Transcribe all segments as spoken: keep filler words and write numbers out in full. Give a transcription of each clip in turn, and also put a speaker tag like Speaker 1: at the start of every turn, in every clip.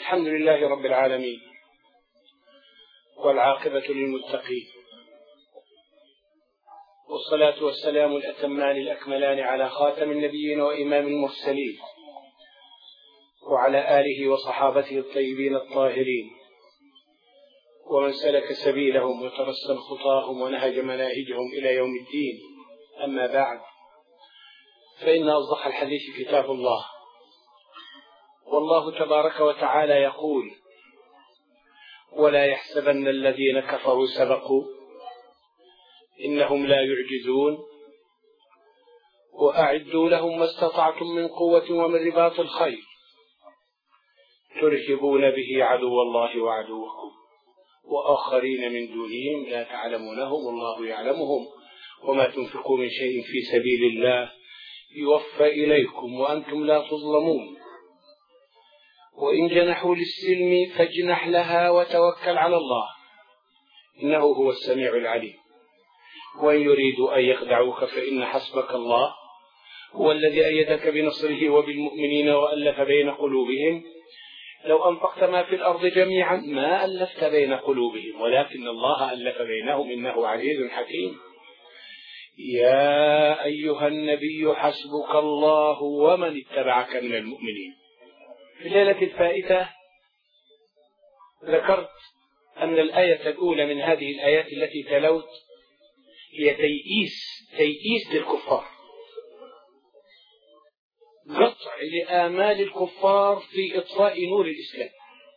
Speaker 1: الحمد لله رب العالمين، والعاقبة للمتقين، والصلاة والسلام الأتمان الأكملان على خاتم النبيين وإمام المرسلين، وعلى آله وصحابته الطيبين الطاهرين، ومن سلك سبيلهم وترسم خطاهم ونهج مناهجهم إلى يوم الدين. أما بعد، فإن أصدق الحديث كتاب الله، والله تبارك وتعالى يقول: ولا يحسبن الذين كفروا سبقوا إنهم لا يعجزون وأعدوا لهم ما استطعتم من قوة ومن رباط الخيل ترهبون به عدو الله وعدوكم وآخرين من دونهم لا تعلمونهم والله يعلمهم وما تنفقوا من شيء في سبيل الله يوفى إليكم وأنتم لا تظلمون وإن جنحوا للسلم فاجنح لها وتوكل على الله إنه هو السميع العليم. وإن يريدوا أن يخدعوك فإن حسبك الله هو الذي أيدك بنصره وبالمؤمنين وألف بين قلوبهم لو أنفقت ما في الأرض جميعا ما ألفت بين قلوبهم ولكن الله ألف بينهم إنه عزيز حكيم. يا أيها النبي حسبك الله ومن اتبعك من المؤمنين. في الليلة الفائتة ذكرت أن الآية الأولى من هذه الآيات التي تلوت هي تيئيس تيئيس للكفار، قطع لآمال الكفار في إطفاء نور الإسلام،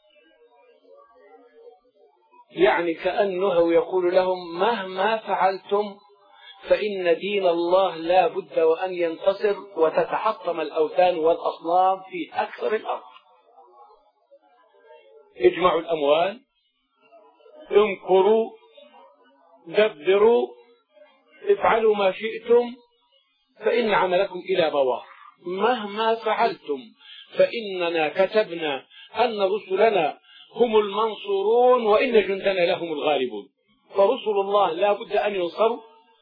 Speaker 1: يعني كأنه يقول لهم مهما فعلتم فإن دين الله لا بد وأن ينتصر وتتحطم الأوثان والأصنام في أكثر الأرض. اجمعوا الأموال، امكروا، دبروا، افعلوا ما شئتم فإن عملكم إلى بوار. مهما فعلتم فإننا كتبنا أن رسلنا هم المنصورون وإن جندنا لهم الغالبون. فرسل الله لا بد أن ينصروا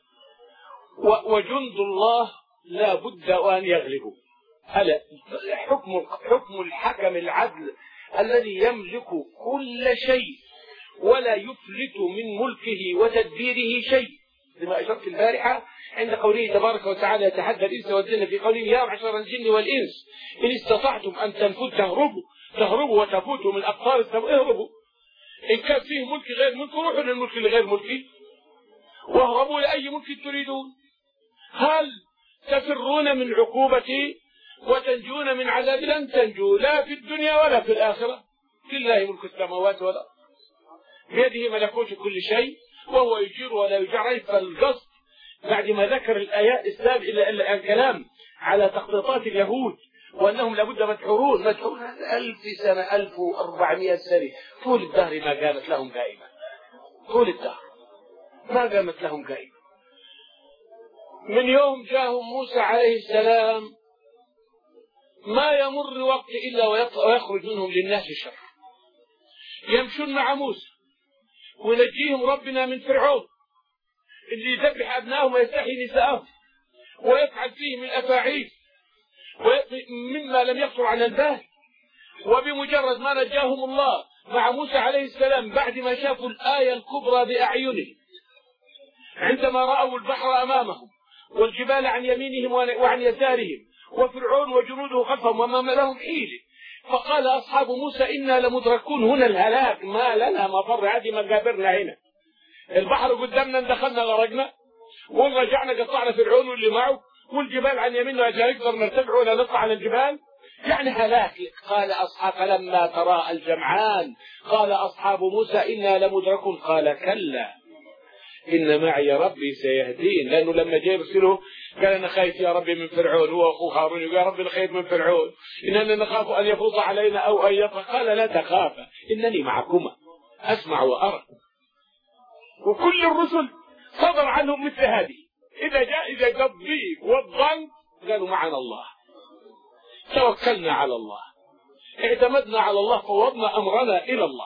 Speaker 1: وجند الله لا بد أن يغلبوا. هذا حكم حكم الحكم العدل الذي يملك كل شيء ولا يفلت من ملكه وتدبيره شيء، لما أشرت البارحة عند قوله تبارك وتعالى يتحدى الإنس والجن في قوله يا معشر الجن والإنس إن استطعتم أن تنفذوا تهربوا تهربوا وتفوتوا من أقطار السماء اهربوا. إن كان فيه ملك غير ملك روحوا للملك الغير ملكي واهربوا لأي ملك تريدون. هل تفرون من عقوبتي وتنجون من عذاب؟ لن تنجوا لا في الدنيا ولا في الآخرة. لله ملك السماوات والأرض بيده ملكوت كل شيء وهو يجير ولا يجعل. فالقصد بعد ما ذكر الآيات السابقة إلى الكلام على تخطيطات اليهود وأنهم لابد مدحورون مدحورون ألف سنة ألف وأربعمائة سنة طول الدهر ما قامت لهم قائمة، طول الدهر ما قامت لهم قائمة. من يوم جاءهم موسى عليه السلام ما يمر وقت إلا ويخرج منهم للناس الشر. يمشون مع موسى وينجيهم ربنا من فرعون اللي يذبح أبنائهم ويستحيي نساءهم ويفعل فيهم الأفاعيل مما لم يخطر على البال. وبمجرد ما نجاهم الله مع موسى عليه السلام بعد ما شافوا الآية الكبرى بأعينهم عندما رأوا البحر أمامهم والجبال عن يمينهم وعن يسارهم وفرعون وجنوده خلفهم وما لهم حيلة، فقال أصحاب موسى إنا لمدركون هنا الهلاك ما لنا مفر. هذه مقابرنا هنا، البحر قدامنا دخلنا غرقنا ورجعنا قطعنا فرعون واللي معه والجبال عن يميننا لا نقدر نرتفع ولا نطلع على الجبال، يعني هلاك. قال أصحاب فلما تراءى الجمعان قال أصحاب موسى إنا لمدركون قال كلا إن معي ربي سيهدين. لأنه لما جاء يرسله قال أنا خايف يا ربي من فرعون، هو أخوه هارون يقول يا ربي أنا خايف من فرعون إننا نخاف أن يفرط علينا أو أن يطغى. قال لا تخافا إنني معكما أسمع وأرى. وكل الرسل صدر عنهم مثل هذه، إذا جاء إذا جاء الضيق والظن قالوا معنا الله، توكلنا على الله، اعتمدنا على الله، فوضنا أمرنا إلى الله.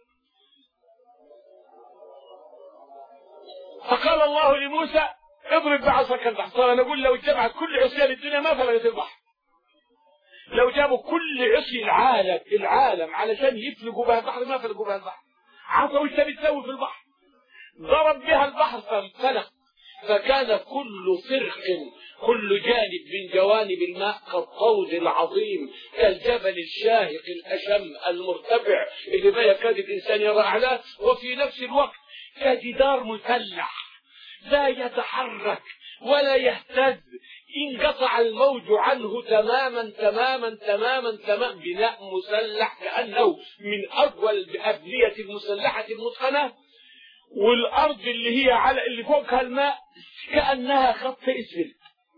Speaker 1: فقال الله لموسى اضرب بعصاك البحر. صار نقول لو اجتمعت كل عصيان الدنيا ما فلقت البحر، لو جابوا كل عصي العالم العالم علشان يفلقوا بها البحر ما فلقوا بها البحر. عصا وش تبي تسوي في البحر؟ ضرب بها البحر فانفلق، فكان كل فرق كل جانب من جوانب الماء كالطود العظيم كالجبل الشاهق الأشم المرتفع اللي ما يكاد الإنسان يرى أعلاه، وفي نفس الوقت كجدار مسلح لا يتحرك ولا يهتز، انقطع الموج عنه تماما تماما تماما تماما، بناء مسلح كأنه من أقوى الأبنية المسلحة المتقنة، والأرض اللي هي على اللي فوقها الماء كأنها خط أسفل،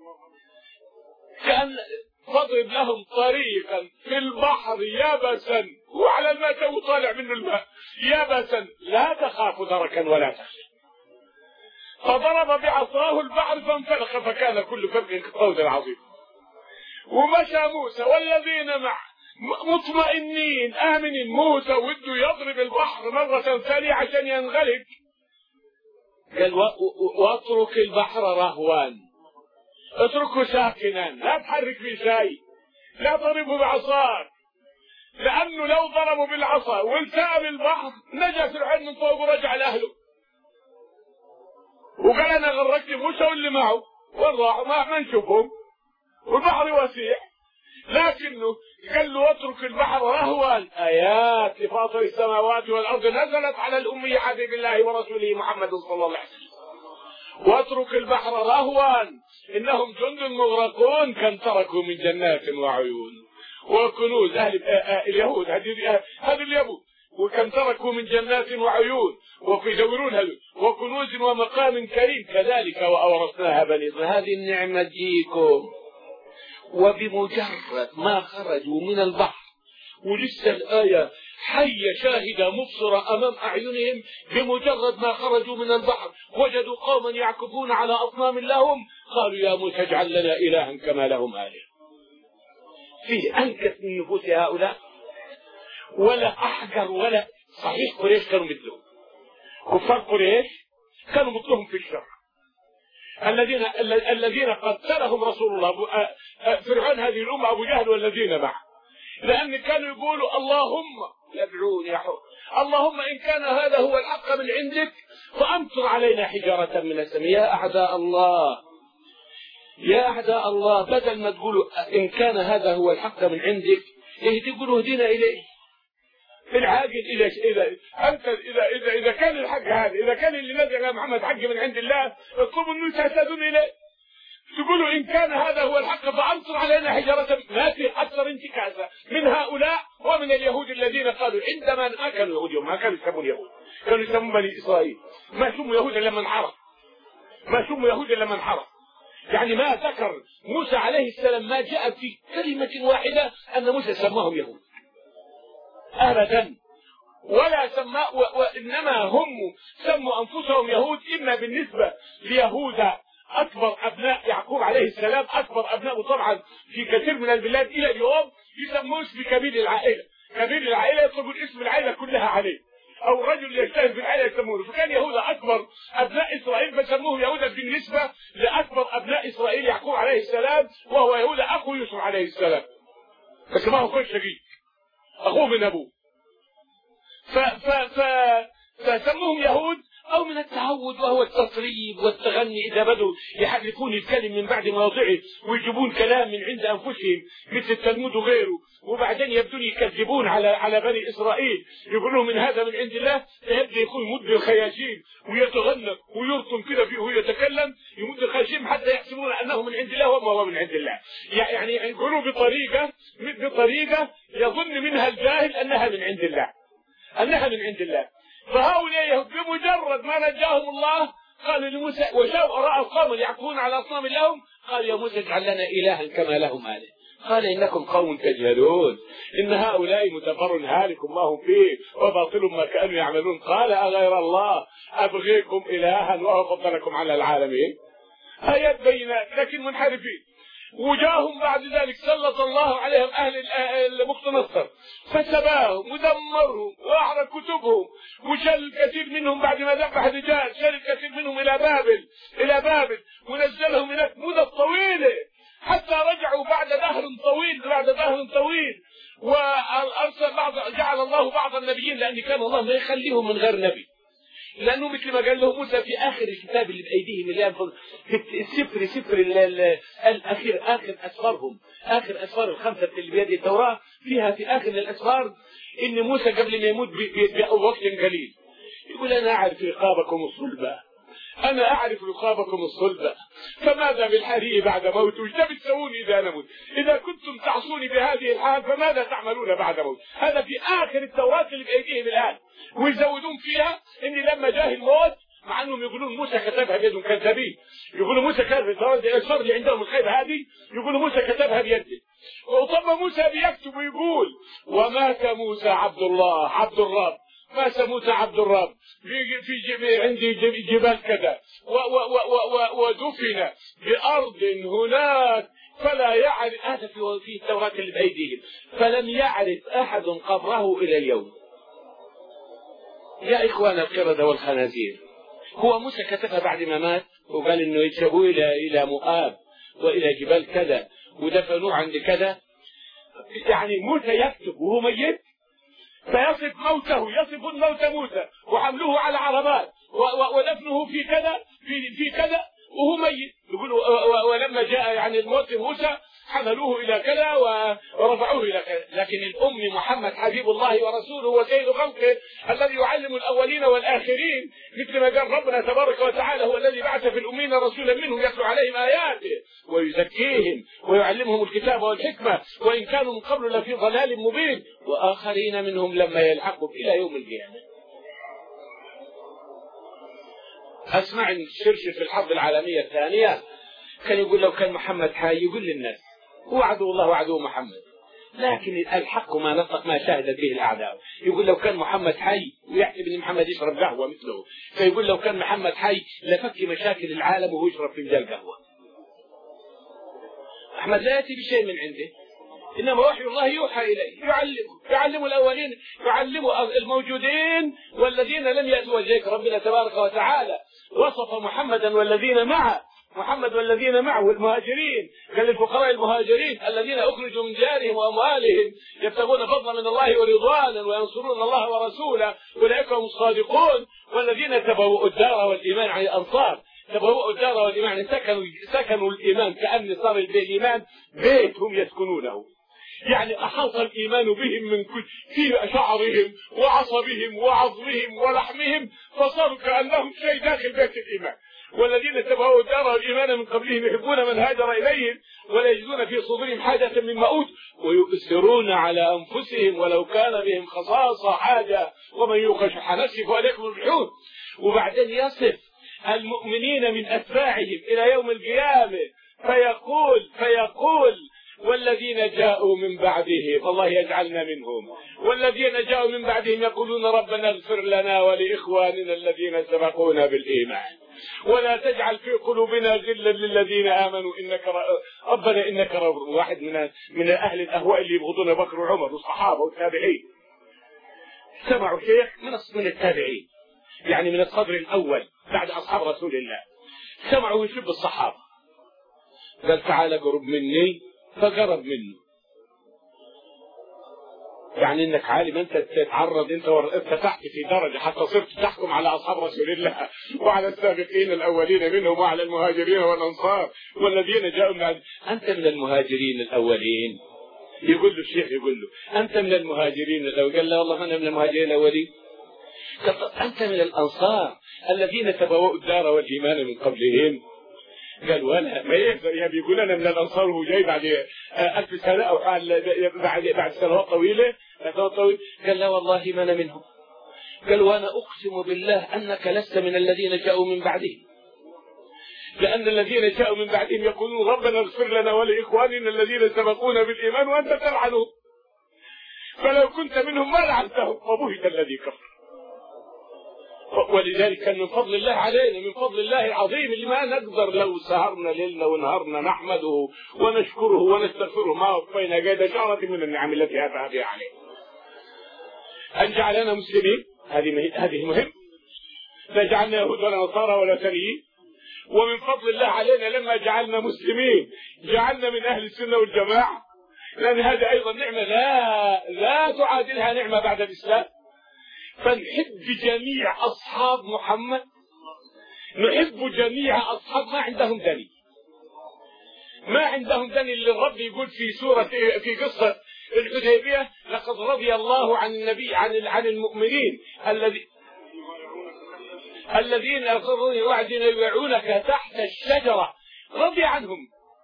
Speaker 1: كأن فاضرب لهم طريقا في البحر يابسا وعلى الماء تو طالع منه الماء يابسا لا تخاف دركا ولا تخشى. فضرب بعصاه البحر فانفلق فكان كل فرق كالطود العظيم. ومشى موسى والذين معه مطمئنين آمنين. موسى وده يضرب البحر مرة ثانية عشان ينغلق، قال واترك البحر رهوان، اتركه ساكنا لا تحرك فيه شيء، لا تضربه بعصاك، لأنه لو ضربوا بالعصا والتأم البحر نجا فرعون من فوق ورجع لأهله. وقال أنا غرقت موسى واللي معه والراحوا ما نشوفهم والبحر وسيع، لكنه قال له اترك البحر رهوا آيات لفاطر السماوات والأرض نزلت على الأمي حبيب الله ورسوله محمد صلى الله عليه وسلم. واترك البحر رهوا إنهم جند مغرقون كم تركوا من جنات وعيون وكنوز. أهل اليهود هذه اليهود وكم تركوا من جنات وعيون ويدورون هذول وكنوز ومقام كريم كذلك وأورثناها بني إسرائيل. هذه النعمة تجيكم. وبمجرد ما خرجوا من البحر ولسه الآية حية شاهدة مبصرة أمام أعينهم، بمجرد ما خرجوا من البحر وجدوا قوما يعكفون على أصنام لهم، قالوا يا موسى اجعل لنا إلها كما لهم آلهة. فيه أنكس من نفوس هؤلاء ولا أحجر ولا صحيح. قريش كانوا مثلهم، كفار قريش كانوا مثلهم في الشر، الذين الذين قتلهم رسول الله فرعون هذه الأمة أبو جهل والذين معه، لأن كانوا يقولوا اللهم يدعون يا حر اللهم إن كان هذا هو الحق من عندك فأمطر علينا حجارة من السماء. يا أعداء الله يا أعداء الله، بدل ما تقولوا إن كان هذا هو الحق من عندك يهدي تقولوا اهدنا إليه. في العاجل إذا إذا أنت إذا إذا إذا كان الحق هذا، إذا كان اللي نزل على محمد حق من عند الله اطلبوا أن تهتدون إليه. تقولوا إن كان هذا هو الحق فأمطر علينا حجارة. ما في أكثر انتكاسة من هؤلاء ومن اليهود الذين قالوا عندما ما كانوا يهود يوم ما كانوا يسمون يهود، كانوا يسمون بني إسرائيل. ما سموا يهود إلا من حرف، ما سموا يهود إلا من حرف. يعني ما ذكر موسى عليه السلام ما جاء في كلمة واحدة أن موسى سماهم يهود أبدا، ولا سما وإنما هم سموا أنفسهم يهود إما بالنسبة ليهوذا أكبر أبناء يعقوب عليه السلام، أكبر أبناء طبعا في كثير من البلاد إلى اليوم يسموه بكبير العائلة. كبير العائلة يطلبوا اسم العائلة كلها عليه، أو رجل يشتهر بالعائلة يسمونه. فكان يهوذا أكبر أبناء إسرائيل فسموه يهوذا بالنسبة لأكبر أبناء إسرائيل يعقوب عليه السلام، وهو يهوذا أخو يوسف عليه السلام، بس ما هو كل شقيق، أخوه من أبوه. ف ف ف فسموهم يهود أو من التعود وهو التصريب والتغني. إذا بدوا يحرفون الكلم من بعد مواضعه ويجيبون كلام من عند أنفسهم مثل التلمود وغيره، وبعدين يبدون يكذبون على على بني إسرائيل يقولون من هذا من عند الله، فيبدأ يكون مد الخياشيم ويتغنى ويرطم كده فيه ويتكلم يمد الخياشيم حتى يحسبون أنه من عند الله وما هو من عند الله. يعني يقولوا بطريقة بطريقة يظن منها الجاهل أنها من عند الله أنها من عند الله. فهؤلاء بمجرد ما نجاهم الله قالوا لموسى وشاءوا رأوا قوما يعكفون على أصنام لهم، قال يا موسى اجعل لنا إلها كما لهم آله. قال إنكم قوم تجهلون إن هؤلاء متبر هالك ما هم فيه وباطل ما كانوا يعملون. قال أغير الله أبغيكم إلها وهو فضلكم على العالمين. آيات بينات لكن منحرفين. وجاهم بعد ذلك سلط الله عليهم أهل البخت نصر فسباهم ودمرهم وأحرق كتبهم وشل كثير منهم بعد ما ذبح الرجال، شل كثير منهم إلى بابل إلى بابل ونزلهم هناك مدة طويلة حتى رجعوا بعد دهر طويل بعد دهر طويل وارسل بعض جعل الله بعض النبيين، لان كان الله ما يخليهم من غير نبي، لانه مثل ما قال له موسى في اخر الكتاب اللي بايديهم اللي في السفر سفر الاخير اخر اسفارهم اخر اسفار الخمسه اللي بيد التوراه، فيها في اخر الاسفار ان موسى قبل ما يموت بوقت قليل يقول انا اعرف رقابكم الصلبه، انا اعرف رقابكم الصلبه، فماذا بالحريق بعد موت؟ وش بتسوون اذا انا مت؟ اذا كنتم تعصوني بهذه الحال فماذا تعملون بعد موت؟ هذا في اخر التوراه اللي بايديهم الان، ويزودون فيها ان لما جاء الموت، مع انهم يقولون موسى كتبها بيدهم كذابين، يقولوا موسى كتب الاسفار اللي عندهم الخيبه هذه، يقولوا موسى كتبها بيده. وطب موسى بيكتب ويقول ومات موسى عبد الله عبد الرب، مات موسى عبد الرب في جب... عندي جبال كذا ودفن بأرض هناك فلا يعرف، هذا في التوراة اللي بأيديهم، فلم يعرف أحد قبره إلى اليوم. يا إخوان القردة والخنازير، هو موسى كتبها بعد ما مات وقال إنه يذهبوا إلى إلى مؤاب وإلى جبال كذا ودفنوه عند كذا؟ يعني موسى يكتب وهو ميت، فيصف موته، يصف الموت موسى وحملوه على عربات ودفنه في كذا في في كذا وهو ميت، يقول ولما جاء يعني الموت موسى حملوه الى كذا ورفعوه الى كذا. لكن الام محمد حبيب الله ورسوله وسيد خلقه الذي يعلم الاولين والاخرين، مثل ما قال ربنا تبارك وتعالى هو الذي بعث في الامين رسولا منهم يتلو عليهم اياته ويزكيهم ويعلمهم الكتاب والحكمه وان كانوا من قبل لفي ضلال مبين واخرين منهم لما يلحقوا الى يوم القيامه. اسمع الشرشف في الحرب العالميه الثانيه كان يقول لو كان محمد حي يقول للناس هو عدو الله وعدو محمد، لكن الحق ما نطق ما شاهدت به الاعداء. يقول لو كان محمد حي ويحسب ان محمد يشرب قهوه مثله، فيقول لو كان محمد حي لفك مشاكل العالم وهو يشرب فنجان قهوه. احمد لا ياتي بشيء من عنده، انما وحي الله يوحى اليه، يعلم يعلم الاولين يعلم الموجودين والذين لم ياتوا. وجهك ربنا تبارك وتعالى وصف محمدا والذين معه محمد والذين معه المهاجرين، قال الفقراء المهاجرين الذين اخرجوا من ديارهم واموالهم يبتغون فضلا من الله ورضوانا وينصرون الله ورسوله اولئك هم الصادقون، والذين تبوؤوا الدار والايمان عن الانصار، تبوؤوا الدار والايمان سكنوا سكنوا الايمان كأن صار الايمان بيت هم يسكنونه، يعني احاط الايمان بهم من كل في شعرهم وعصبهم وعظمهم ولحمهم، فصاروا كانهم شيء داخل بيت الايمان. والذين تبعوا الدار والايمان من قبلهم يحبون من هاجر اليهم ولا يجدون في صدورهم حاجه مما اوتوا ويؤثرون على انفسهم ولو كان بهم خصاصه حاجه ومن يوق شح نفسه فاولئك هم المفلحون. وبعدين يصف المؤمنين من اتباعهم الى يوم القيامه فيقول فيقول والذين جاءوا من بعدهم، الله يجعلنا منهم، والذين جاءوا من بعدهم يقولون ربنا اغفر لنا ولاخواننا الذين سبقونا بالايمان ولا تجعل في قلوبنا غلا للذين امنوا انك ربنا انك رؤوف. واحد من من اهل الاهواء اللي يبغضون بكر وعمر والصحابه والتابعين سمعوا شيخ من من التابعين، يعني من الصدر الاول بعد اصحاب رسول الله، سمعوا يسب الصحابه، قال تعال قرب مني فقرب منه، يعني انك عالم انت تتعرض انت ارتفعت في درجه حتى صرت تحكم على اصحاب رسول الله وعلى السابقين الاولين منهم وعلى المهاجرين والانصار والذين جاءوا من انت من المهاجرين الاولين. يقول له الشيخ يقول له انت من المهاجرين الاولين، قال له والله انا من المهاجرين الاولين. قال انت من الانصار الذين تبوؤوا الدار والايمان من قبلهم، قال ولا ما يقدر يا بيقول انا من الانصار وهو جاي بعد ألف سنه او بعد بعد سنوات طويله طويل. قال لا والله ما انا منهم. قال وانا اقسم بالله انك لست من الذين جاءوا من بعدهم، لان الذين جاءوا من بعدهم يقولون ربنا اغفر لنا ولاخواننا الذين سبقونا بالايمان وانت تلعنهم، فلو كنت منهم ما لعنتهم فبهت الذي كفر. ولذلك كان من فضل الله علينا، من فضل الله العظيم اللي ما نقدر لو سهرنا ليلنا ونهارنا نحمده ونشكره ونستغفره ما وفينا قيد شعرة من النعم التي أتى بها علينا. أن جعلنا مسلمين هذه هذه مهم، لا جعلنا يهود ولا نصارى ولا ثريين ومن فضل الله علينا لما جعلنا مسلمين جعلنا من أهل السنة والجماعة، لأن هذا أيضا نعمة لا لا تعادلها نعمة بعد الإسلام. فنحب جميع أصحاب محمد، نحب جميع أصحاب ما عندهم دليل، ما عندهم دليل. اللي الرب يقول في سورة في قصة الحديبية: لقد رضي الله عن النبي عن عن المؤمنين الذي الذين الذين يبايعونك تحت الشجرة، رضي عنهم.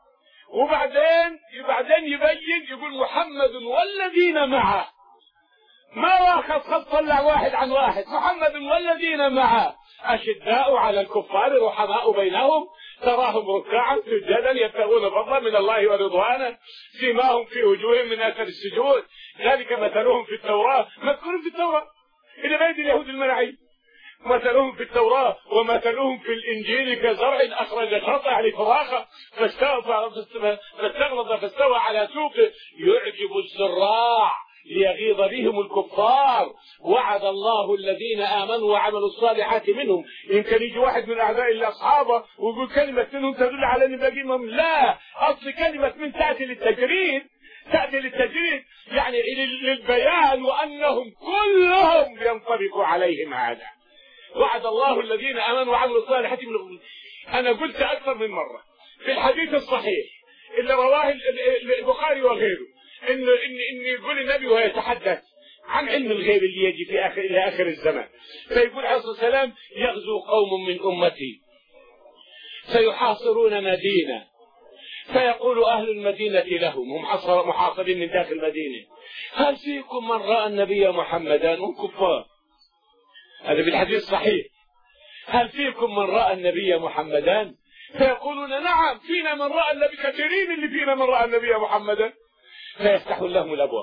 Speaker 1: وبعدين بعدين يبين يقول: محمد والذين معه، ما واخذ خط طلع واحد عن واحد، محمد والذين معه أشداء على الكفار رحماء بينهم تراهم ركعا سجدا يبتغون فضلا من الله ورضوانا سيماهم في وجوههم من اثر السجود ذلك مثلهم في التوراة، مذكور في التوراة إلى بيت اليهود المنعي، مثلهم في التوراة ومثلهم في الإنجيل كزرع أخرج شطأه لفراخه فاستغلظ فاستوى على سوقه يعجب الزراع ليغيظ بهم الكفار. وعد الله الذين آمنوا وعملوا الصالحات منهم. يمكن يجي واحد من أعداء الله أصحابه ويقول كلمة منهم تدل على أن باقيهم، لا، أصل كلمة من تأتي للتجريد، تأتي للتجريد يعني للبيان وأنهم كلهم ينطبق عليهم هذا. وعد الله الذين آمنوا وعملوا الصالحات منهم. أنا قلت أكثر من مرة في الحديث الصحيح اللي رواه البخاري وغيره إن إن إن يقول النبي وهو يتحدث عن علم الغيب اللي يجي في آخر إلى آخر الزمان، فيقول عليه الصلاة والسلام: يغزو قوم من أمتي سيحاصرون مدينة، فيقول أهل المدينة لهم، هم محاصرين من داخل المدينة: هل فيكم من رأى النبي محمدا؟ هم كفار، هذا في الحديث الصحيح. هل فيكم من رأى النبي محمدا؟ فيقولون: نعم، فينا من رأى النبي، كثيرين اللي فينا من رأى النبي محمدا. فيفتح لهم الأبواب.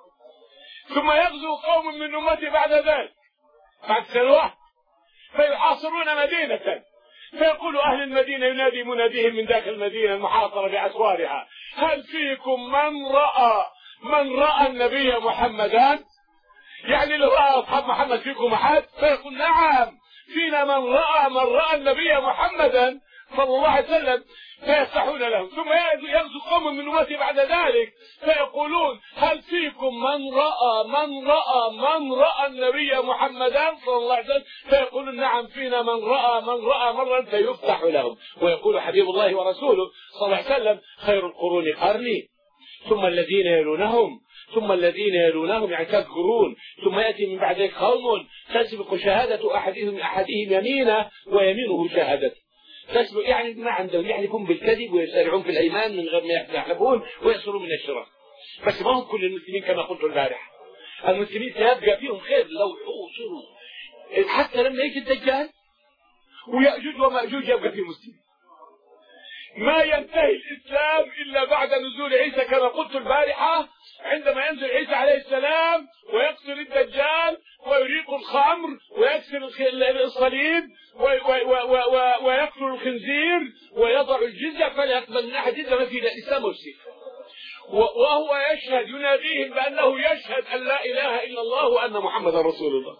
Speaker 1: ثم يغزو قوم من أمتي بعد ذلك بعد سنوات فيحاصرون مدينة، فيقول أهل المدينة ينادي مناديهم من داخل المدينة المحاصرة بأسوارها: هل فيكم من رأى من رأى النبي محمدا؟ يعني لو رأى أصحاب محمد فيكم أحد؟ فيقول: نعم، فينا من رأى من رأى النبي محمدا صلى الله عليه وسلم. فيفتحون لهم. ثم يغزو قوم من أمتي بعد ذلك فيقولون: هل فيكم من رأى من رأى من رأى النبي محمدا صلى الله عليه وسلم؟ فيقولون: نعم، فينا من رأى من رأى مرة. فيفتح لهم. ويقول حبيب الله ورسوله صلى الله عليه وسلم: خير القرون قرني ثم الذين يلونهم ثم الذين يلونهم، يعني تذكرون، ثم يأتي من بعد ذلك قوم تسبق شهادة أحدهم أحدهم يمينه ويمينه شهادته، تسبق يعني ما عندهم، يحلفون بالكذب ويسارعون في الأيمان من غير ما يحلفون ويصلون من الشرك. بس ما هم كل المسلمين كما قلت البارحة. المسلمين سيبقى فيهم خير لو حوصروا، حتى لما يجي الدجال ويأجوج ومأجوج يبقى فيه مسلمين. ما ينتهي الإسلام إلا بعد نزول عيسى كما قلت البارحة، عندما ينزل عيسى عليه السلام ويقتل الدجال ويريق الخمر ويكسر الصليب ويقتل الخنزير ويضع الجزية فلا يقبل من أحد إلا مثل الإسلام والسيف، وهو يشهد يناديهم بأنه يشهد أن لا إله إلا الله وأن محمد رسول الله.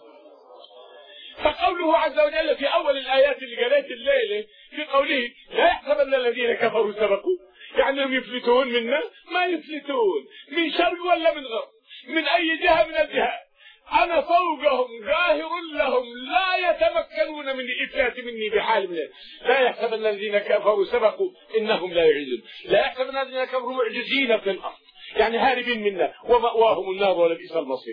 Speaker 1: فقوله عز وجل في أول الآيات اللي قريت الليلة في قوله: لا يحسبن الذين كفروا سبقوا، يعني هم يفلتون منا، ما يفلتون من شرق ولا من غرب، من أي جهة من الجهات، أنا فوقهم قاهر لهم لا يتمكنون من الإفلات مني بحال من. لا يحسبن الذين كفروا سبقوا إنهم لا يعجزون، لا يحسبن الذين كفروا معجزين في الأرض، يعني هاربين منا ومأواهم النار ولبئس المصير.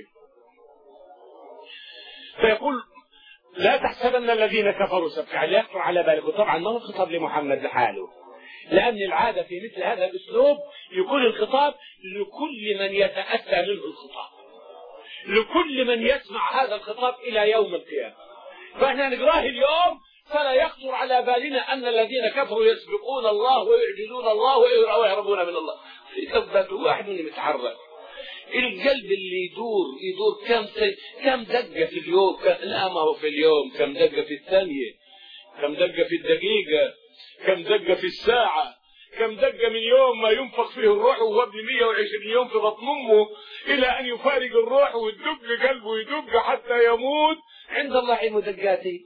Speaker 1: فيقول: لا تحسبن الذين كفروا سبقوا، يعني يخطر على بالك. طبعا ما هو خطاب لمحمد لحاله، لأن العادة في مثل هذا الأسلوب يكون الخطاب لكل من يتأتى منه الخطاب، لكل من يسمع هذا الخطاب إلى يوم القيامة. فإحنا نقراه اليوم فلا يخطر على بالنا أن الذين كفروا يسبقون الله ويعجزون الله ويهربون من الله. في كبة واحد من متحرك، القلب اللي يدور يدور كم كم دقة في اليوم، لا ما هو في اليوم، كم دقة في الثانية، كم دقة في الدقيقة، كم دقة في الساعة، كم دقة من يوم ما ينفخ فيه الروح وهو ابن مئة وعشرين يوم في بطن أمه إلى أن يفارق الروح ويدق قلبه يدق حتى يموت. عند الله علم دقاته.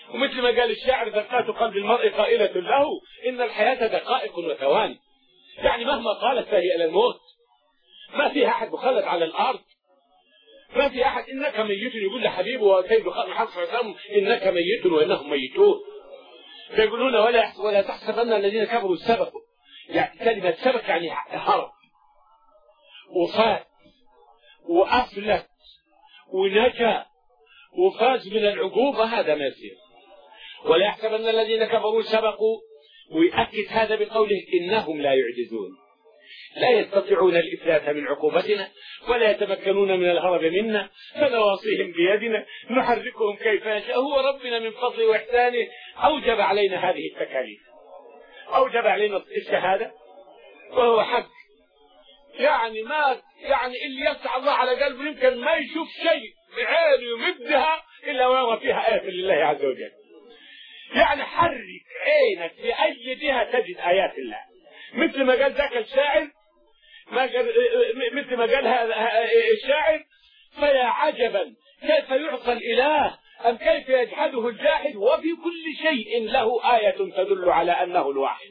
Speaker 1: ومثل ما قال الشاعر دقات قلب المرء قائلة له إن الحياة دقائق وثواني، يعني مهما طالت فهي إلى الموت. ما فيها أحد مخلد على الأرض، ما في أحد إنك ميت يقول لحبيبه وسيد محمد صلى الله عليه وسلم إنك ميت وإنهم ميتون. فيقولون ولا ولا تحسبن الذين كفروا سبقوا، يعني كلمة سبق يعني هرب وفات وأفلت ونجا وفاز من العقوبة، هذا ما يصير. ولا يحسبن الذين كفروا سبقوا، ويؤكد هذا بقوله إنهم لا يعجزون، لا يستطيعون الإفلات من عقوبتنا ولا يتمكنون من الهرب منا، فنواصيهم بيدنا نحركهم كيف نشاء. هو ربنا من فضله وإحسانه أوجب علينا هذه التكاليف، أوجب علينا الشهادة وهو حق. يعني ما يعني اللي يفتح الله على قلبه يمكن ما يشوف شيء بعينه يمدها إلا ويرى فيها آية لله عز وجل. يعني حرك عينك في أي جهة تجد آيات الله، مثل ما قال ذاك الشاعر، ما قال مثل ما قال هذا الشاعر: فيا عجبا كيف يعصى الإله أم كيف يجحده الجاحد وفي كل شيء له آية تدل على أنه الواحد.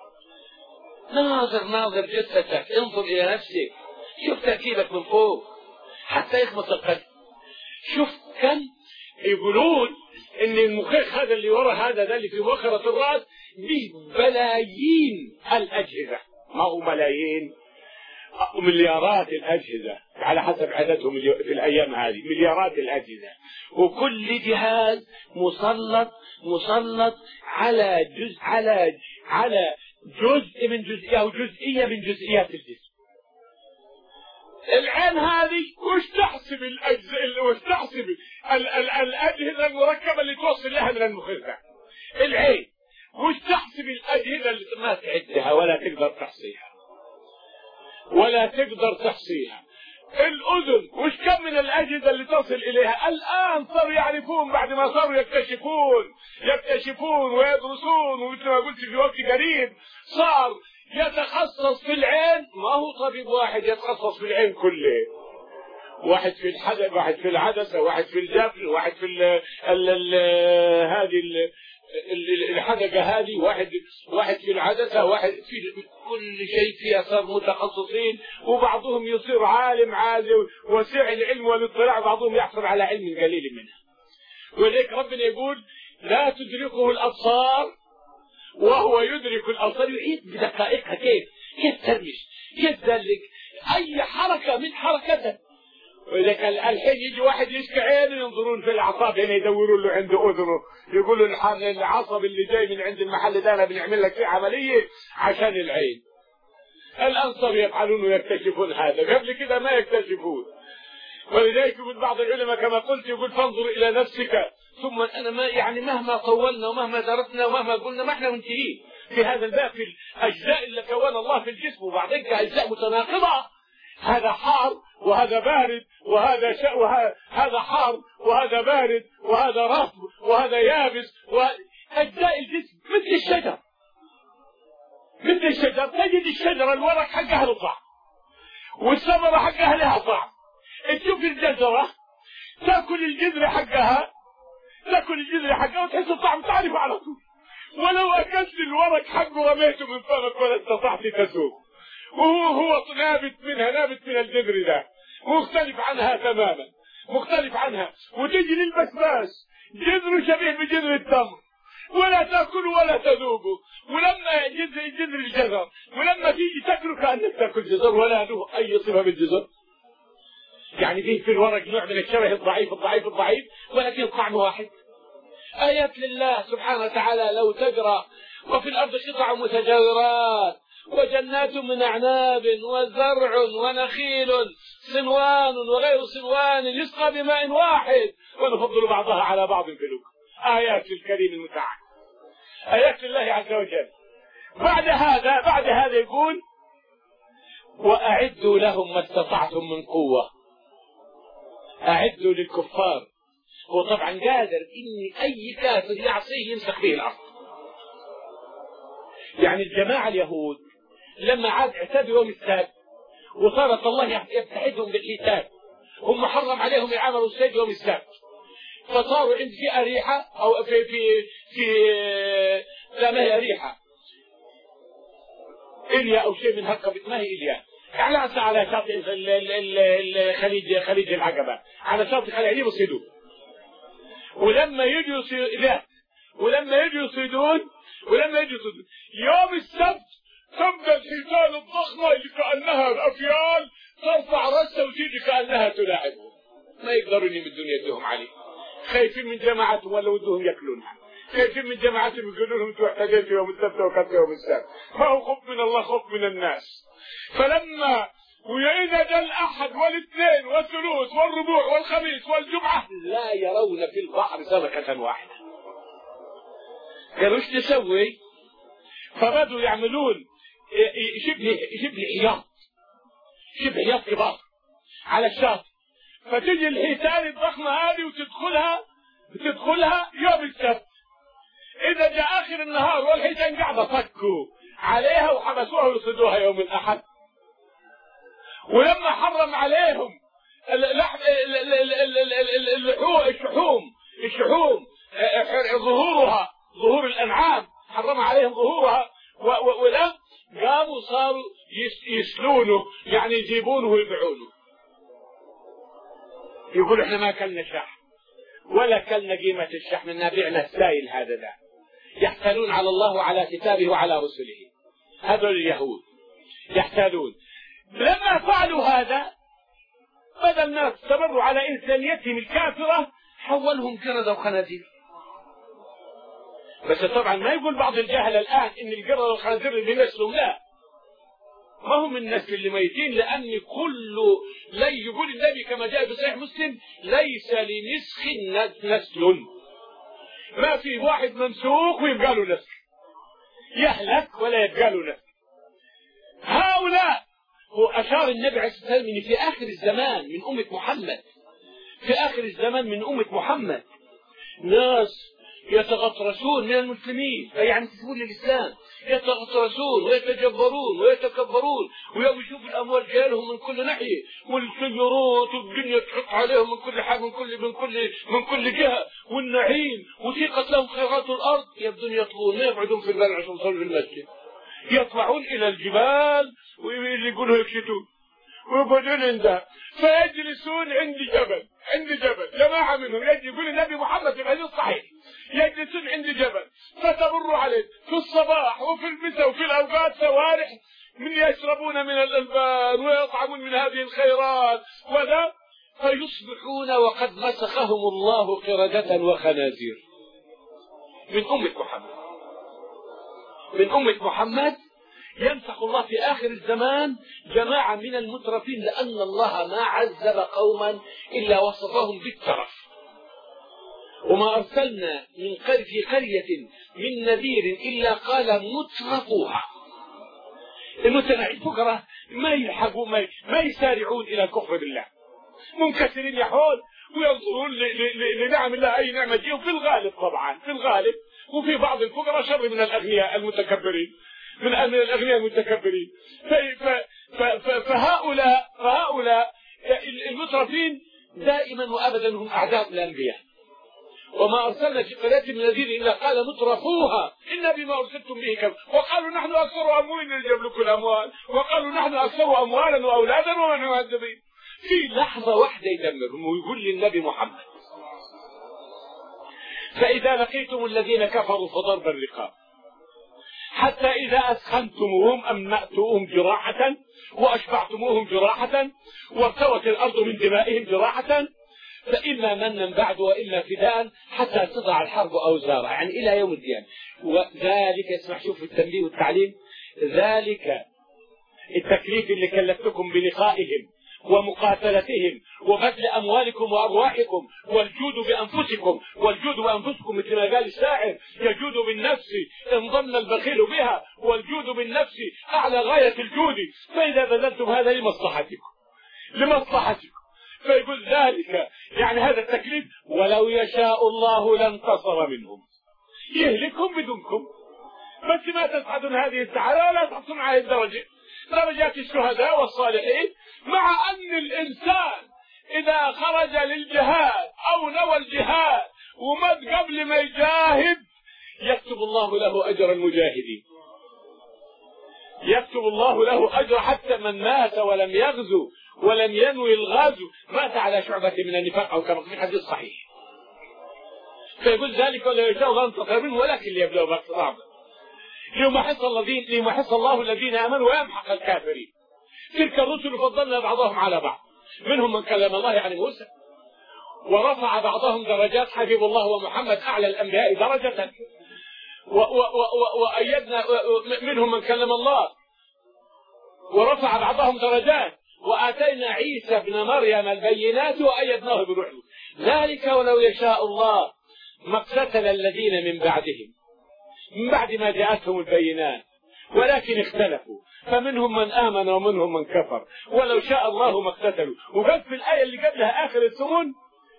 Speaker 1: ناظر ناظر جثتك، انظر إلى نفسك، شوف تركيبك من فوق حتى يخمص القلب. شوف كم يقولون إن المخيخ هذا اللي ورا هذا ده اللي في مؤخرة الرأس به بلايين الأجهزة، ما هو ملايين، مليارات الأجهزة على حسب عددهم في الأيام هذه، مليارات الأجهزة، وكل جهاز مسلط مسلط على جزء على على جزء من جزئية أو جزئية من جزئيات الجسم. العين هذه وش تحسب الأجزاء وش تحسب ال ال الأجهزة المركبة اللي توصل لها من المخيخ؟ العين وش تحسب الأجهزة اللي ما تعدها ولا تقدر تحصيها ولا تقدر تحصيها. الأذن وش كم من الأجهزة اللي تصل إليها. الآن صاروا يعرفون بعد ما صاروا يكتشفون يكتشفون ويدرسون، ومثل ما قلت في وقت قريب صار يتخصص في العين، ما هو طبيب واحد يتخصص في العين كله، واحد في الحدق، واحد في العدسة، واحد في الجفن، واحد في ال ال ال هذه الحدقة هذه، واحد واحد في العدسة، واحد في كل شيء فيها صار متخصصين، وبعضهم يصير عالم عالم وسع العلم والاطلاع، بعضهم يحصل على علم قليل منها. ولذلك ربنا يقول لا تدركه الأبصار وهو يدرك الأبصار، يعيد بدقائقها كيف كيف ترمش كيف ذلك أي حركة من حركته. ولذلك الحين يجي واحد يشكي عينه ينظرون في الأعصاب هنا يدورون له عند أذنه، يقولوا العصب اللي جاي من عند المحل ده أنا بنعمل لك فيه عملية عشان العين. الآن صاروا يفعلون ويكتشفون هذا، قبل كده ما يكتشفون. ولذلك يقول بعض العلماء كما قلت يقول فانظر إلى نفسك. ثم أنا ما يعني مهما طولنا ومهما درسنا ومهما قلنا ما احنا منتهين في هذا الباب، في الأجزاء اللي كون الله في الجسم، وبعدين أجزاء متناقضة، هذا حار وهذا بارد وهذا شا وهذا حار وهذا بارد وهذا رطب وهذا يابس، وأجزاء الجسم مثل الشجر مثل الشجر. تجد الشجرة الورق حقها له طعم والثمرة حقها لها طعم. تشوف الجزرة تأكل الجذر حقها تأكل الجذر حقها وتحس الطعم تعرف على طول، ولو أكلت الورق حقه رميته من فمك ولا استطعت تسوق، وهو هو نابت منها نابت من الجذر ده، مختلف عنها تماما مختلف عنها. وتجي للبسباس جذر شبيه بجذر التمر، ولا تأكل ولا تذوقه، ولما جذر جذر الجزر ولما تيجي تاكله كأنك تاكل جزر ولا له أي صفة بالجزر. يعني فيه في الورق نوع من الشبه الضعيف الضعيف الضعيف ولكن طعم واحد. آيات لله سبحانه وتعالى لو تقرأ. وفي الأرض قطع متجاورات وجنات من أعناب وزرع ونخيل صنوان وغير صنوان يسقى بماء واحد ونفضل بعضها على بعض في الأكل. آيات للكريم المتعال، آيات لله عز وجل. بعد هذا بعد هذا يقول وأعدوا لهم ما استطعتم من قوة. أعدوا للكفار، هو طبعا قادر إن أي كافر يعصيه يمسح به الأرض. يعني الجماعة اليهود لما عاد اعتادوا يوم السبت وصارت الله يبتعدهم بالحساب، هم محرم عليهم يعملوا الصيد يوم السبت، فصاروا عند في أريحة أو في في في لا ما هي أريحة إليا أو شيء من هالقبيل، ما هي إليا، على على شاطئ الخليج خليج العقبة، على شاطئ خليج يصيدون. ولما يجوا يصيدون ولما يجوا يصيدون ولما يجوا يصيدون يوم السبت تبدأ الحيتان الضخمة اللي كأنها الأفيال ترفع رأسها وتيجي كأنها تلاعبهم، ما يقدرون يمدون يدهم عليه، خايفين من جماعتهم ولا ودهم ياكلونها، خايفين من جماعتهم يقولون لهم انتوا احتاجين يوم السبت وكذا يوم السبت، ما هو خوف من الله خوف من الناس. فلما وإذا جاء الأحد والاثنين والثلوث والربوع والخميس والجمعة لا يرون في البحر سمكة واحدة، قالوا ايش نسوي؟ فبدوا يعملون شبه شبه حياط شبه حياط كبار على الشاطئ، فتجي الحيتان الضخمة هذه وتدخلها تدخلها يوم السبت. إذا جاء آخر النهار والحيتان قاعدة فكوا عليها وحبسوها ويصيدوها يوم الأحد. ولما حرم عليهم الشحوم الشحوم ظهورها ظهور الأنعام، حرم عليهم ظهورها ولا قاموا صاروا يسلونه، يعني يجيبونه ويبيعونه، يقول احنا ما كلنا شحم ولا كلنا قيمة الشحم، إننا بعنا السائل هذا ده. يحتالون على الله وعلى كتابه وعلى رسله، هذول اليهود يحتالون. لما فعلوا هذا بدل ما استمروا على إنسانيتهم الكافرة حولهم قردة وخنازير. بس طبعا ما يقول بعض الجهل الآن إن القردة والخنازير اللي نسلهم، لا، ما هم النسل اللي ميتين، لأن كل لا يقول النبي كما جاء في صحيح مسلم ليس لنسخ نسل، ما في واحد ممسوخ ويبقى له نسل، يهلك ولا يبقى له نسل. هؤلاء هو أشار النبي عليه الصلاة والسلام إن في آخر الزمان من أمة محمد في آخر الزمان من أمة محمد ناس يتغطرسون من المسلمين، يعني ينتسبون للإسلام، يتغطرسون ويتجبرون ويتكبرون، ويوم يشوفوا الأموال جايه لهم من كل ناحية والسيارات والدنيا تحط عليهم من كل حاجة من كل من كل من كل جهة والنعيم وثيقت لهم خيرات الأرض، يبدون يطلبون ما يقعدون في البلد عشان يصلوا في المسجد، يطلعون إلى الجبال واللي يقولوا يكشتون ويقعدون عندها، فيجلسون عند جبل عند جبل جماعة منهم يجي يقول النبي محمد في الحديث الصحيح يجلسون عند جبل فتمر عليه في الصباح وفي المساء وفي الأوقات سوارح من يشربون من الألبان ويطعمون من هذه الخيرات ولا فيصبحون وقد مسخهم الله قردة وخنازير من أمة محمد من أمة محمد. ينسخ الله في آخر الزمان جماعة من المترفين، لأن الله ما عذب قوما إلا وصفهم بالترف. وما أرسلنا من في قرية من نذير إلا قال مترفوها، المتنعي الفقراء ما يلحقوا ما, ما يسارعون إلى الكفر بالله، منكسرين يحول وينظرون لنعم الله أي نعمة جيه، وفي الغالب طبعا في الغالب وفي بعض الفقراء شر من الأغنياء المتكبرين من الأغنياء المتكبرين. فهؤلاء فهؤلاء المترفين دائما وأبدا هم أعداء الأنبياء. وما أرسلنا في قرية من نذير إلا قال مترفوها إن بما أرسلتم به كذب وقالوا نحن أكثر أموالنا نجيب لكم الأموال وقالوا نحن أكثر أموالا وأولادا وما نعذبين. في لحظة واحدة يدمرهم ويقول للنبي محمد فإذا لقيتم الذين كفروا فضرب الرقاب حتى إذا أسخنتموهم أمنأتوهم جراحة وأشبعتموهم جراحة وارتوت الأرض من دمائهم جراحة فإما منا بعد وإما فداء حتى تضع الحرب أوزارها، يعني إلى يوم الدين. وذلك اسمع شوف التنبيه والتعليم، ذلك التكليف اللي كلفتكم بلقائهم ومقاتلتهم وبذل أموالكم وأرواحكم والجود بأنفسكم والجود بأنفسكم مثل ما قال الشاعر يجود بالنفس إن ظن البخيل بها والجود بالنفس أعلى غاية الجود، فإذا بذلتم هذا لمصلحتكم لمصلحتكم فيقول ذلك يعني هذا التكليف ولو يشاء الله لانتصر منهم يهلكهم بدونكم، بس ما تصعدون هذه السعادة ولا تحصلون على الدرجة درجات الشهداء والصالحين. مع أن الإنسان إذا خرج للجهاد أو نوى الجهاد ومات قبل ما يجاهد يكتب الله له أجر المجاهدين، يكتب الله له أجر حتى من مات ولم يغزو ولم ينوي الغزو، مات على شعبة من النفاق أو كما في الحديث الصحيح. فيقول ذلك ولا يشاء الله أن تقرأ منه ولكن ليبلغ بأس صعب ليمحص الذين ليمحص الله الذين آمنوا ويمحق الكافرين. تلك الرسل فضلنا بعضهم على بعض، منهم من كلم الله يعني موسى، ورفع بعضهم درجات، حبيب الله ومحمد أعلى الأنبياء درجة، وأيدنا منهم من كلم الله ورفع بعضهم درجات، وآتينا عيسى ابن مريم البينات وأيدناه بروح ذلك ولو يشاء الله ما اقتتل الذين من بعدهم من بعد ما جاءتهم البينات ولكن اختلفوا فمنهم من آمن ومنهم من كفر ولو شاء الله ما اقتتلوا. وقال في الآية اللي قبلها آخر السورة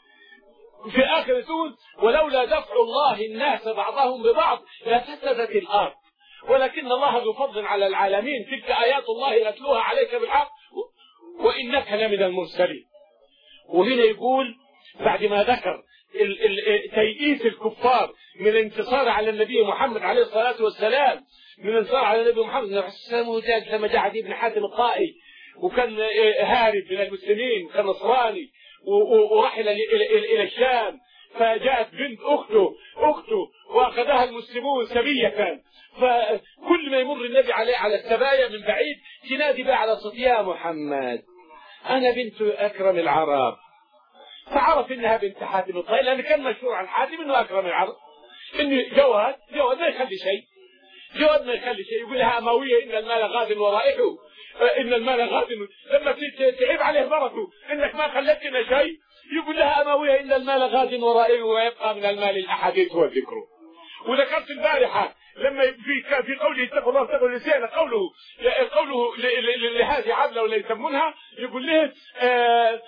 Speaker 1: في آخر السورة ولولا دفع الله الناس بعضهم ببعض لفسدت الأرض ولكن الله ذو فضل على العالمين، تلك آيات الله نتلوها عليك بالحق وإنك لمن المرسلين. وهنا يقول بعد ما ذكر تيئيس الكفار من الانتصار على النبي محمد عليه الصلاة والسلام، من الانتصار على النبي محمد عليه الصلاة والسلام لما جاء عدي بن حاتم الطائي وكان هارب من المسلمين كان نصراني ورحل إلى الشام، فجاءت بنت أخته أخته وأخذها المسلمون سبية، فكل ما يمر النبي عليه على السبايا من بعيد تنادي بها على صوت يا محمد أنا بنت أكرم العرب، فعرف إنها بنت حاتم الطائي لأن كان مشهور عن حاتم إنه أكرم العرب، إنه جواد جواد ما يخلي شيء جواد ما يخلي شيء يقول لها أموية إن المال غاد ورائحه إن المال غاد، لما تعيب عليه مرته إنك ما خلتنا شيء يقول لها أموية إن المال غاد ورائحه ويبقى من المال الأحاديث والذكر. وذكرت البارحة لما في في قوله اتقوا الله اتقوا اللسان قوله قوله لهذه عدلة ولا يسمونها يقول له آه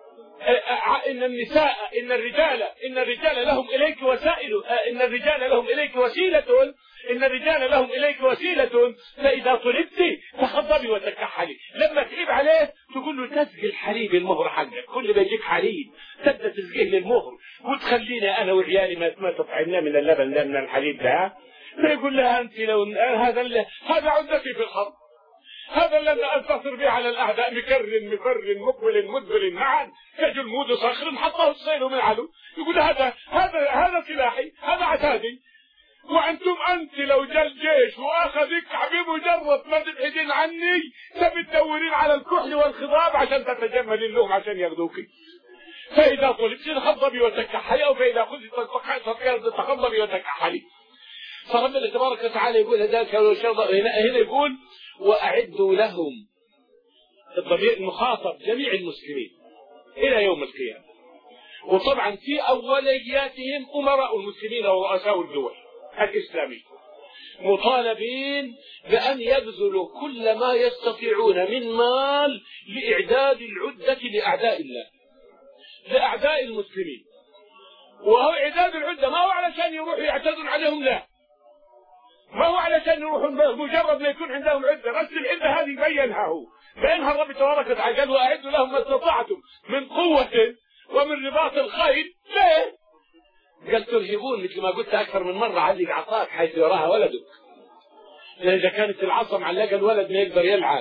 Speaker 1: إن النساء إن الرجال إن الرجال لهم إليك وسائل إن الرجال لهم إليك وسيلة إن الرجال لهم إليك وسيلة فإذا طلبت تخضبي وتكحلي، لما تعيب عليه تقول له تسقي الحليب المهر حقك، كل ما يجيك حليب تبدأ تسقيه للمهر وتخلينا أنا وعيالي ما ما تطعمنا من اللبن ده من الحليب ده، فيقول لها أنت لو هذا هذا عدتي في الحرب، هذا الذي أنتصر به على الأعداء مكر مفر مقبل مدبر معا كجلمود صخر حطه الصيل من علو، يقول هذا هذا هذا سلاحي هذا عتادي، وأنتم أنت لو جاء الجيش وأخذك بمجرد ما تبعدين عني تبي تدورين على الكحل والخضاب عشان تتجمل اللوم عشان ياخذوكي، فإذا طلبت تخضبي وتكحلي أو فإذا خذت تخضبي وتكحلي. فربنا تبارك وتعالى يقول ذلك هنا يقول وأعدوا لهم الضمير المخاطب جميع المسلمين إلى يوم القيامة، وطبعا في أولياتهم أمراء المسلمين ورؤساء الدول الإسلامية مطالبين بأن يبذلوا كل ما يستطيعون من مال لإعداد العدة لأعداء الله لأعداء المسلمين. وهو إعداد العدة ما هو علشان يروحوا يعتدون عليهم، لا، ما هو علشان يروحوا مجرد ما يكون عندهم عدة، بس العدة هذه بينها هو بينها الرب تبارك وتعالى قال وأعدوا لهم ما استطعتم من قوة ومن رباط الخيل، ليه؟ قال ترهبون مثل ما قلت أكثر من مرة علق عصاك حيث يراها ولدك، لأن إذا كانت العصا معلقة الولد ما يقدر يلعب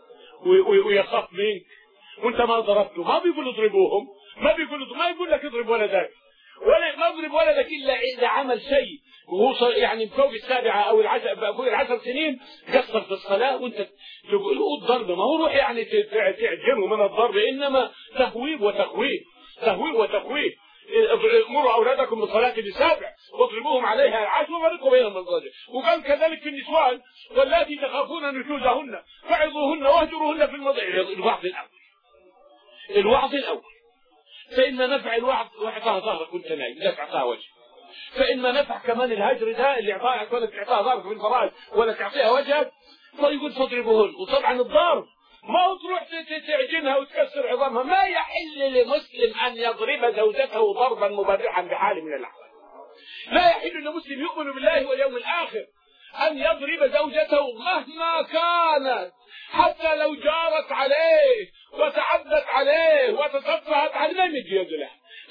Speaker 1: ويخاف منك وانت ما ضربته، ما بيقول اضربوهم، ما بيقول ما يقول لك اضرب ولدك ولا ما اضرب ولدك الا اذا عمل شيء وهو يعني فوق السابعه او العشر فوق العشر سنين قصر في الصلاه وانت تقول له الضرب، ما هو روح يعني تعجنه من الضرب، انما تهويب وتخويف تهويب وتخويف. مروا اولادكم بالصلاه لسابع واضربوهم عليها عشر وفرقوا بينهم المضاجع. وقال كذلك في النسوان واللاتي تخافون نشوزهن فعظوهن واهجروهن في المضاجع. الوعظ الاول الوعظ الاول فإن نفع الوعظ واعطاها ظهرك وانت نايم لا تعطاها وجه، فإن نفع كمان الهجر ده اللي اعطاها ولا تعطاها ظهرك في الفراش ولا تعطيها وجهك فيقول فاضربوهن. وطبعا الضرب ما هو تروح تعجنها وتكسر عظامها، ما يحل لمسلم أن يضرب زوجته ضربا مبرحا بحال من الأحوال، لا يحل لمسلم يؤمن بالله واليوم الآخر أن يضرب زوجته مهما كانت، حتى لو جارت عليه وتعدت عليه وتصفهت عليه ما يمد يده له،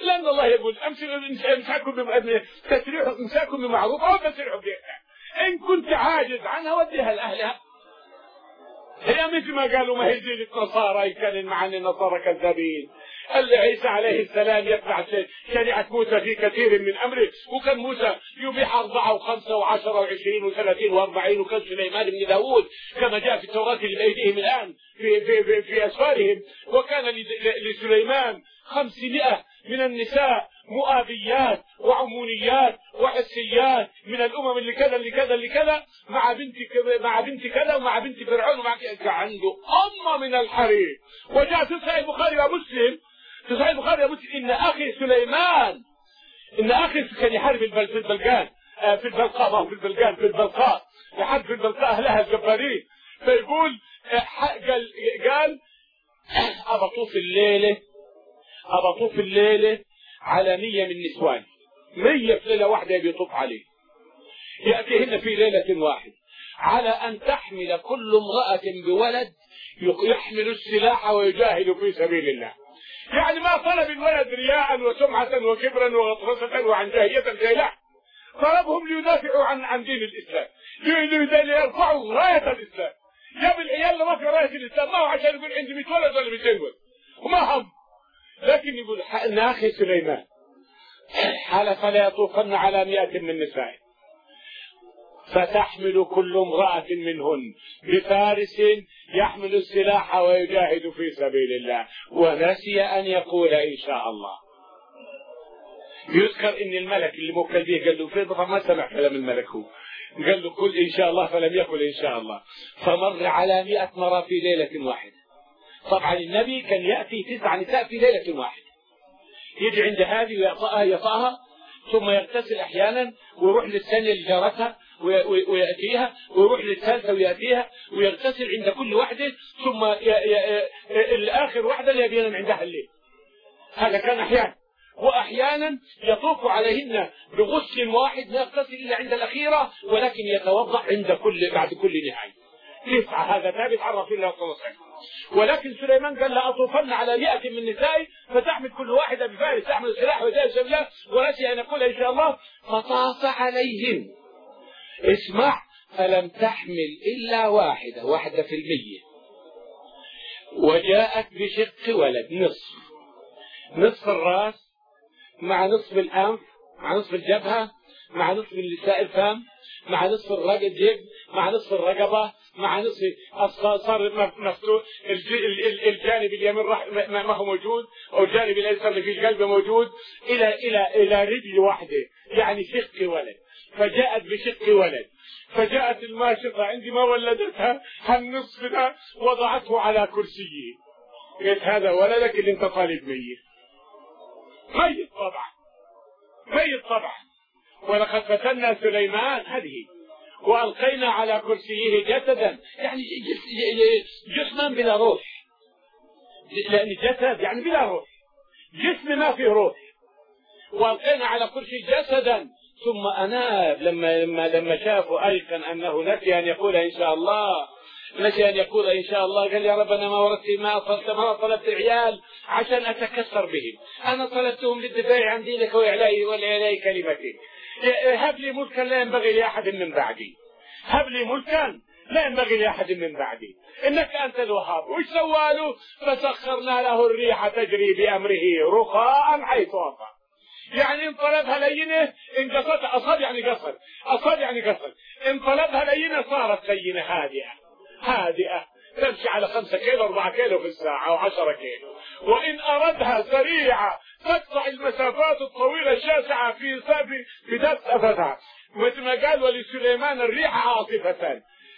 Speaker 1: لأن الله يقول امسكوا تسريحوا امساكوا بمعروف أو تسريحوا بإحسان. إن كنت عاجز عنها وديها لأهلها. هي مثل ما قالوا ما هي زينة نصارى يكلم عن النصارى كذابين. قال عيسى عليه السلام يتبع شريعة موسى في كثير من أمره، وكان موسى يبيح أربعة وخمسة وعشرة وعشرين وثلاثين وأربعين، وكان سليمان بن داود كما جاء في التوراة اللي بأيديهم الآن في, في, في, في أسفارهم. وكان لسليمان خمسمائة من النساء مؤابيات وعمونيات وحسيات من الأمم اللي كذا اللي كذا اللي كذا، مع بنت مع بنت كذا ومع بنت فرعون ومع كذا، عنده أمة من الحرير. وجاء في صحيح البخاري ومسلم في صحيح البخاري ومسلم إن أخي سليمان إن أخي كان يحارب في البلقان في البلقاء ما هو في البلقان في البلقاء يحارب في البلقاء أهلها الجبارين. فيقول قال قال أبطوف الليلة أبطوف الليلة على مية من نسوان، مية في ليلة واحدة بيطوف عليه، يأتيهن في ليلة واحدة، على أن تحمل كل امرأة بولد يحمل السلاح ويجاهد في سبيل الله. يعني ما طلب الولد رياء وسمعة وكبرا وغطرسة وعنجهية زي لا، طلبهم ليدافعوا عن عن دين الإسلام، ليرفعوا راية الإسلام. جاب العيال اللي رفعوا راية الإسلام ما هو عشان يقول عندي مئة ولد ولا مئتين ولد وما هم، لكن يقول إن أخي سليمان حلف لا يطوفن على مئة من نسائه، فتحمل كل امرأة منهن بفارس يحمل السلاح ويجاهد في سبيل الله، ونسي أن يقول إن شاء الله. يذكر إن الملك اللي موكل به قال له في ضفر ما سمع كلام الملك، هو قال له قل إن شاء الله فلم يقل إن شاء الله، فمر على مئة مرة في ليلة واحدة. طبعا النبي كان يأتي تسع نساء في ليلة واحدة، يجي عند هذه ويطأها يطأها ثم يغتسل أحيانا ويروح للثانية اللي جارتها ويأتيها ويروح للثالثة ويأتيها ويغتسل عند كل واحدة، ثم الآخر واحدة اللي يبين عندها الليل. هذا كان أحيانا، وأحيانا يطوف عليهن بغسل واحد لا يغتسل إلا عند الأخيرة، ولكن يتوضأ عند كل بعد كل نهاية. تسعة هذا ثابت عن رسول الله صلى الله عليه وسلم. ولكن سليمان قال لا أطوفن على مئة من نسائي فتحمل كل واحدة بفارس تحمل السلاح وجاء سبيل الله، ونسي أن يقول إن شاء الله، فطاف عليهم اسمع فلم تحمل إلا واحدة واحدة في المية، وجاءت بشق ولد نصف نصف الرأس مع نصف الأنف مع نصف الجبهة مع نصف اللساء الفم مع نصف الرقبة مع نصف الرقبة مع نصف صار مفتوح، الجانب اليمين ما هو موجود أو الجانب الأيسر اللي في قلبه موجود إلى إلى إلى رجل واحدة، يعني شق ولد. فجاءت بشق ولد، فجاءت الماشطة عندما ولدتها هالنصف ده وضعته على كرسيه، قلت هذا ولدك اللي انت طالب ميت ميت طبعا ميت طبعا. ولقد فتنا سليمان هذه وألقينا على كرسيه جسدا، يعني جسما بلا روح، لأن جسد يعني بلا روح، جسم ما فيه روح. وألقينا على كرسي جسدا ثم أناب لما لما لما شافوا أيقن أنه نسي أن يقول إن شاء الله نسي أن يقول إن شاء الله، قال يا رب أنا ما وردت ما أصلت ما طلبت العيال عشان أتكسر بهم، أنا طلبتهم للدفاع عن دينك وإعلاء وإعلاء كلمتك، هب لي ملكا لا ينبغي لأحد من بعدي، هب لي ملكا لا ينبغي لأحد من بعدي إنك أنت الوهاب. وش سوالوا؟ فسخرنا له الريح تجري بأمره رخاء حيث وصل، يعني إن طلبها لينة انقصت، أصاب يعني قصر، أصاب يعني قصر، إن طلبها لينة صارت لينة هادئة هادئة تمشي على خمسة كيلو أربعة كيلو في الساعة أو عشرة كيلو. وإن أردها سريعة تقطع المسافات الطويلة الشاسعة في سافي في ذات أفتها، مثل ما قال ولسليمان الريح عاصفة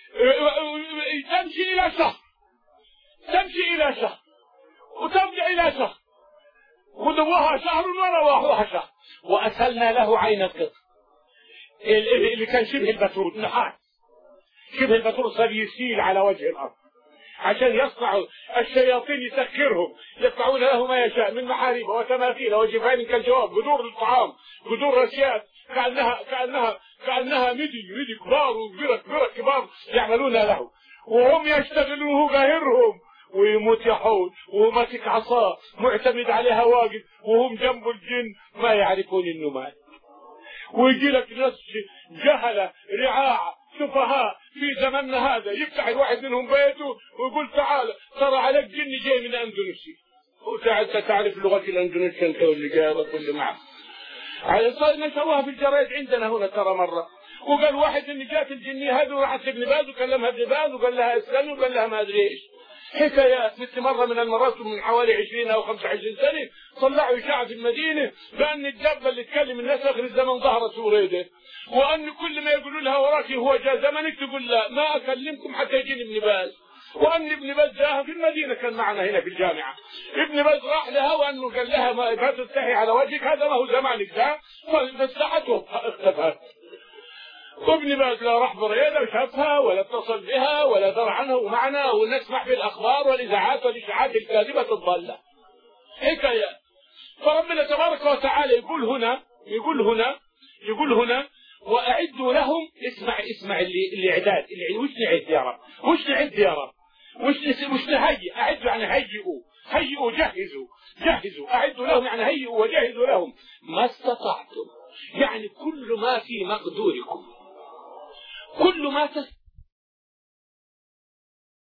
Speaker 1: تمشي إلى شهر تمشي إلى شهر وترجع إلى شهر، غدوها شهر ورواحها شهر. وأسلنا له عين القط اللي كان شبه البترول نحاس، شبه البترول صار يسيل على وجه الأرض عشان يصنعوا الشياطين يسكرهم، يصنعون له ما يشاء من محاريب وتماثيل وجفان كالجواب، قدور الطعام قدور رشيات كأنها كأنها كأنها مدي مدي كبار وكبيرة كبيرة كبار يعملون له، وهم يشتغلون قاهرهم ويموت يحول وهو ماسك عصاه معتمد عليها واقف وهم جنبه الجن ما يعرفون انه مات. ويجي لك ناس جهله رعاع سفهاء في زمننا هذا يفتح الواحد منهم بيته ويقول تعال ترى عليك جن جاي من اندونيسيا، وانت تعرف لغه الاندونيسيا انت واللي جابك واللي معك. على صار نشروها في الجرايد عندنا هنا ترى مره، وقال واحد ان جات الجنيه هذه وراحت ابن باز وكلمها ابن باز وقال لها اسلمي وقال لها ما ادري ايش حكايات. مثل مره من المرات من حوالي عشرين او خمسة وعشرين سنه طلعوا اشاعه في المدينه بان الدبه اللي تكلم الناس اخر الزمن ظهرت وريده، وان كل ما يقولوا لها وراك هو جاء زمنك تقول لا ما اكلمكم حتى يجيني ابن باز. وان ابن باز جاها في المدينه كان معنا هنا في الجامعه، ابن باز راح لها وانه قال لها ما تستحي على وجهك هذا ما هو زمانك ده، فاستحت اختفت. وابن باز لا راح بريده وشافها ولا اتصل بها ولا درى عنها ومعنا ونسمع في الاخبار والاذاعات والاشاعات الكاذبه الضاله حكايات. فربنا تبارك وتعالى يقول هنا يقول هنا يقول هنا واعدوا لهم. اسمع اسمع اللي الاعداد اللي وش نعد يا رب؟ وش نعد يا رب؟ وش وش نهيئ؟ اعدوا يعني هيئوا هيئوا جهزوا جهزوا. اعدوا لهم يعني هيئوا وجهزوا لهم ما استطعتم، يعني كل ما في مقدوركم، كل ما تستطيعون